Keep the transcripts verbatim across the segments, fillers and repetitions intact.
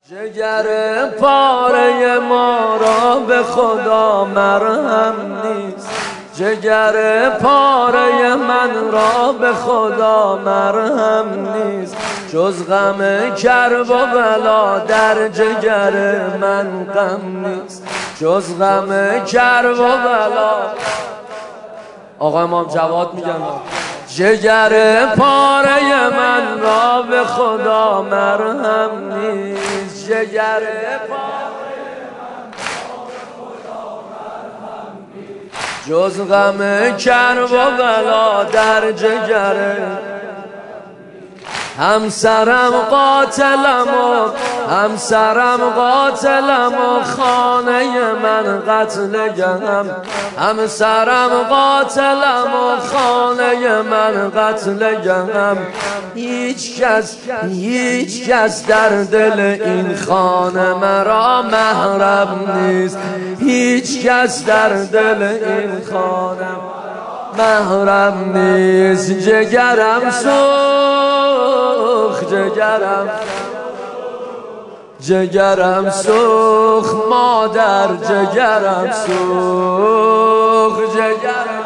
جگر پاره ما را به خدا مرهم نیست. جگر پاره من را به خدا مرهم نیست. جز غم کرب و بلا در جگر من غم نیست. جز غم کرب و بلا. آقا امام جواد میگن جگر پاره من را به خدا مرهم نیست. جگر پاره من را به خدا مرهم نیست. جز غم کرب و بلا در جگر همسرم قاتلم و همسرم قاتلم و خانه من قتل گهم. همسرم قاتلم و خانه من قتل گهم. هیچ کس هیچ کس در دل این خانه مرا محرم نیست. هیچ کس در دل این خانه محرم نیست. جگرم سوخت جگرم جگرم سوخت مادر جگرم سوخت جگرم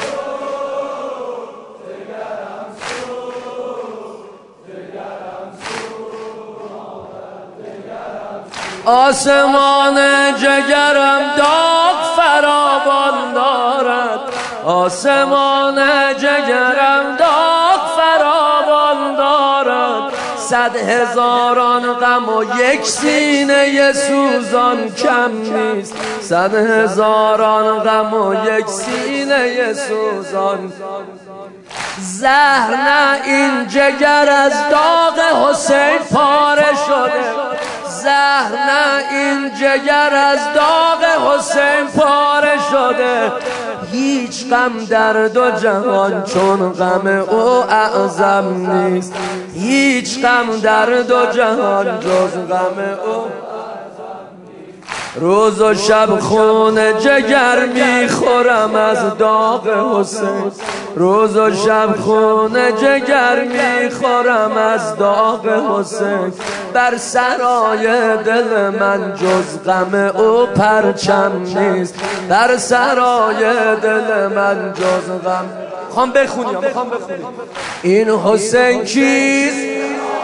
آسمان جگرم داغ فراوان دارد. آسمان جگرم داغ فراوان دارد. صد هزاران غم و یک سینه سوزان کم نیست. صد هزاران غم و یک سینه سوزان. زهر نه این جگر از داغ حسین پاره شده. زهر نه این جگر از داغ حسین پاره شده. هیچ غم در دو جهان چون غم او اعظم نیست. هیچ غم در دو جهان جز غم او. روز و شب خون جگر میخورم از داغ حسین. روز و شب خون جگر میخورم از داغ حسین. بر سرای دل من جز غم او پرچم نیست. بر سرای دل من جز غم. میخوام بخونیم میخوام بخونیم این حسین کیست؟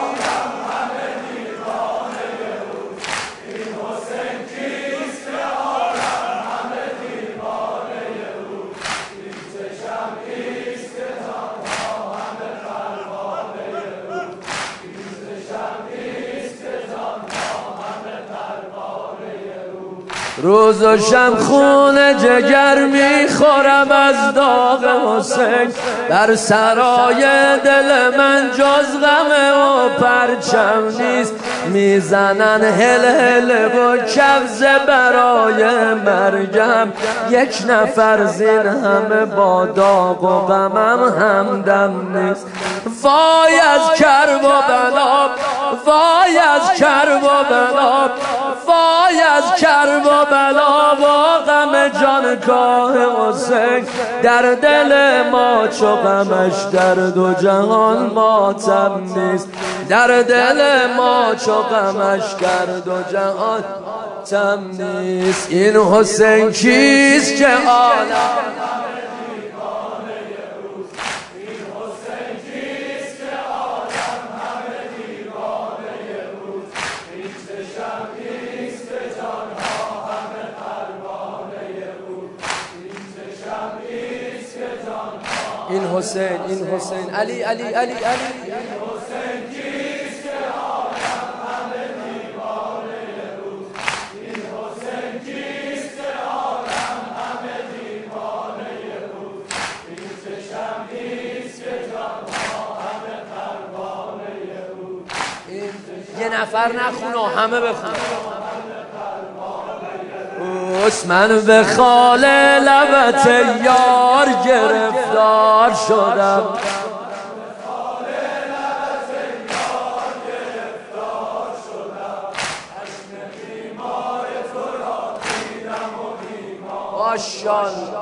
روز و شب خون جگر میخورم از داغ حسین. در سرای دل من جز غم و پرچم نیست. میزنن هل هل و کبزه برای مرگم. یک نفر زین همه با داغ و غمم همدم نیست. وای از کرب و بلا، وای از کرب و بلا، وای از کرب و بلا و غم جانکاه حسین. در دل ما چو غمش در دو جهان ماتم نیست. در دل ما چو غمش در دو جهان ماتم نیست. این حسین کیست که عالم این حسین این حسین علی علی علی علی این حسین کیست که عالم همه دیوانه روز. این حسین کیست که عالم همه دیوانه روز. این چشم کیست که جانها همه پروانه روز. یه نفر نخونه همه بخونه. من به خال لبت یار گرفتار شدم. ماشاءالله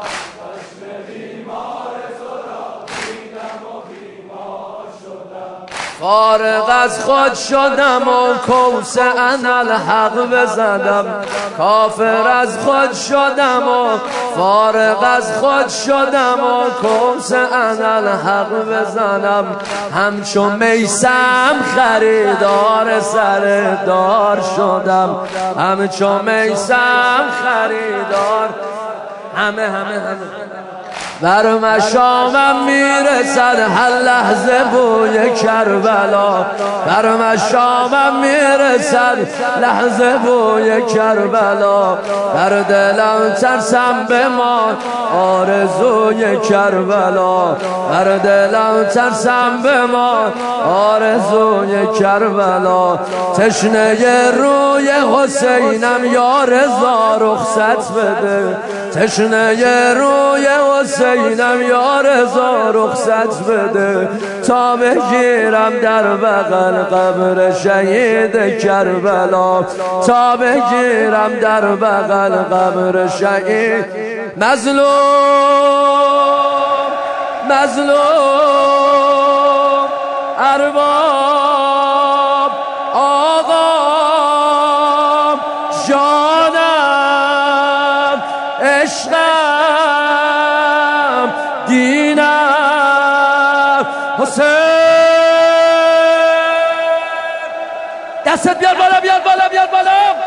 فارغ از خود شدم و کوس انالحق بزدم، کافر از خود شدم و فارغ از خود شدم و کوس انالحق بزنم. همچون میسم خریدار سر دار شدم، همچون میسم خریدار. همه همه همه بر مشامم میرسد هر لحظه بوی کربلا، بر مشامم میرسد لحظه بوی کربلا. در دلم ترسم بمان آرزوی کربلا، در دلم ترسم بمان آرزوی کربلا. تشنه روی حسینم یا رضا رخصت بده، تشنه روی حسینم یا رضا رخصت بده، تا بگیرم در بغل قبر شهید کربلا، تا بگیرم در بغل قبر شهید. مظلوم مظلوم ارباب آقا جانم عشقم دینم حسین. دستت بیار بالا بیار بالا بیار بالا.